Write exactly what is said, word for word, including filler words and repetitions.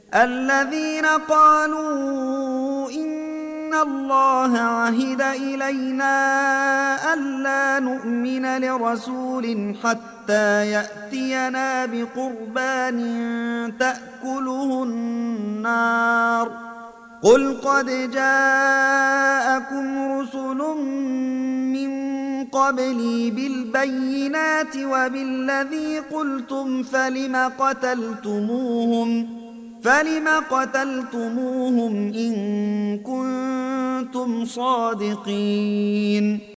الذين قالوا إن الله عهد إلينا ألا نؤمن لرسول حتى يأتينا بقربان تأكله النار قل قد جاءكم رسل من قبلي بالبينات وبالذي قلتم فلم قتلتموهم فلم قتلتموهم إن كنتم صادقين